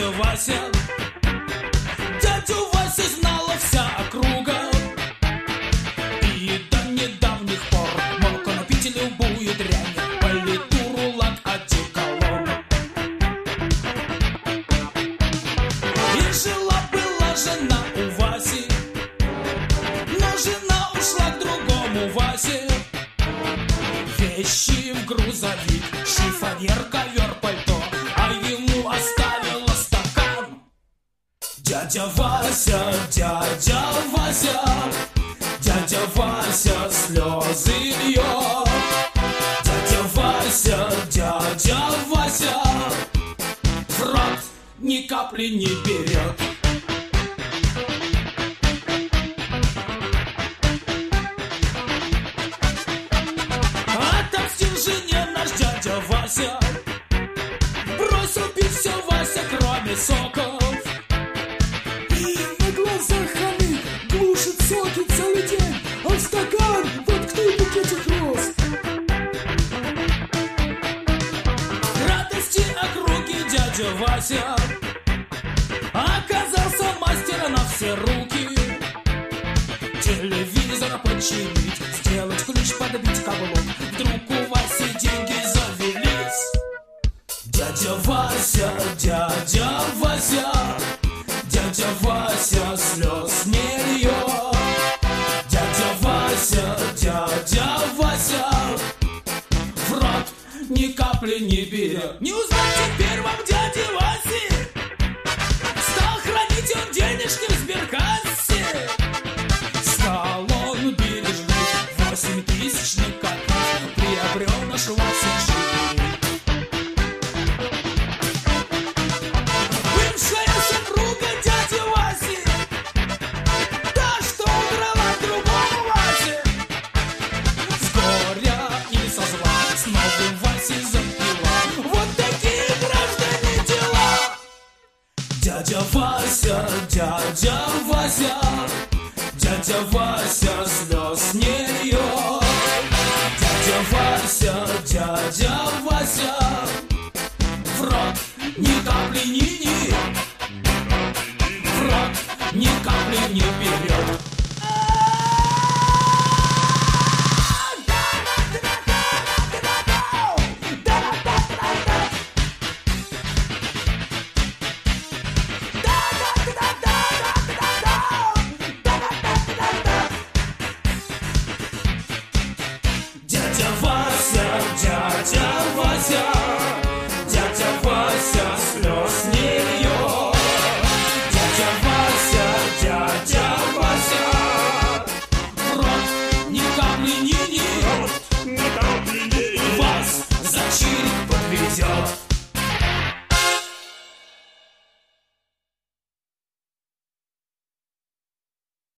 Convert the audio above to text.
дядя Вася. Дядю Васю знала вся округа, и до недавних пор мог он пить любую дрянь, политуру, лак, одеколон. И жила-была жена у Васи, но жена ушла к другому Васе. Вещи в грузовик, шифонер, ковер, пальто, а ему оставила стакан. Дядя Вася, дядя Вася, дядя Вася слезы льет. Дядя Вася в рот ни капли не берет. Отомстил жене наш дядя Вася, бросил пить все Вася, кроме соков. И на глазах хамит, глушит соки целый день, а в стакан воткнул букетик роз. К радости округи дядя Вася оказался мастера на все руки. Телевизор починить, сделать ключ, подбить каблук. Вдруг у Васи деньги завелись. Дядя Вася, дядя Вася, дядя Вася слез не льет. Дядя Вася в рот ни капли не берет. Не узнать теперь вам дяди Васи, стал хранить он денежки в сберкассе. Стал он бережный, 8000 накопить, приобрел наш Вася живый. Бывшая супруга дяди Васи, та, что удрала к другому Васе, с горя или со зла с новым Васей запила. Вот такие, граждане, дела. Дядя Вася, дядя Вася, дядя Вася слез не льет. Дядя Вася в рот ни капли не